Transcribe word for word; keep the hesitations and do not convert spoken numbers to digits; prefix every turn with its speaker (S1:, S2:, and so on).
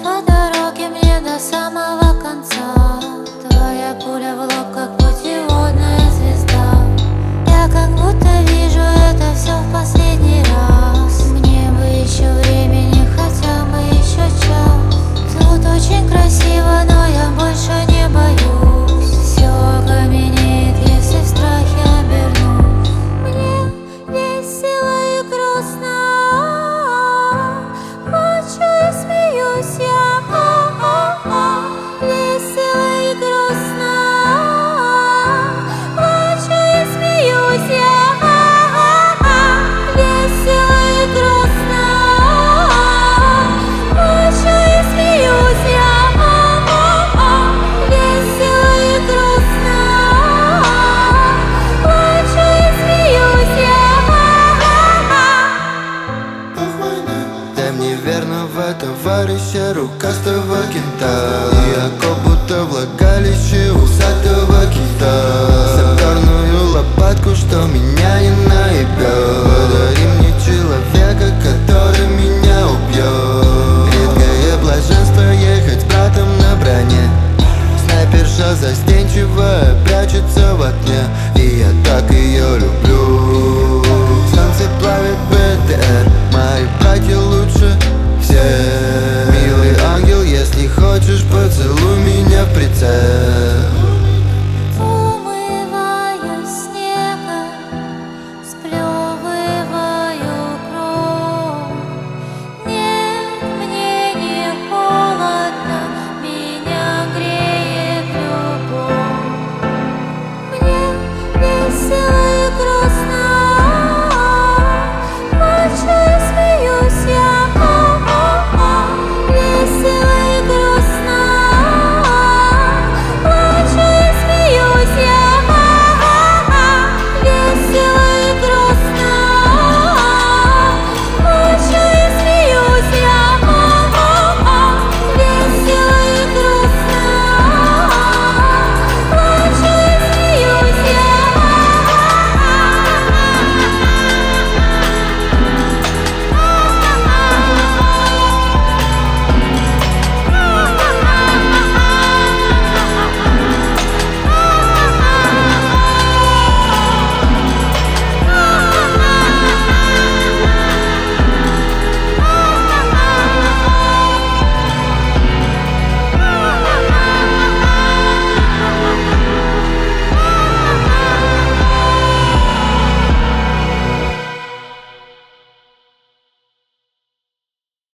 S1: по дороге мне до самого конца. Твоя пуля в лоб, как путеводная звезда. Я как будто вижу это все в последний раз. Мне бы еще времени, хотя бы еще час. Тут очень красиво, но я больше не боюсь. Все окаменеет, если в страхе обернусь. Мне весело и грустно, плачу и смеюсь я. Весело и грустно, плачу и смеюсь я. Весело и грустно, плачу и смеюсь я. Весело и грустно, плачу и смеюсь я.
S2: Дай мне верного товарища, рукастого кента и окоп будто влагалище усатого кита. Саперную лопатку, что меня не наебет. Подари мне человека, который меня убьет. Редкое блаженство ехать с братом на броне. Снайперша застенчивая прячется в окне, и я так ее люблю. Солнце плавит бэ тэ эр, мои братья лучше всех. Милый ангел, если хочешь, поцелуй меня в прицел.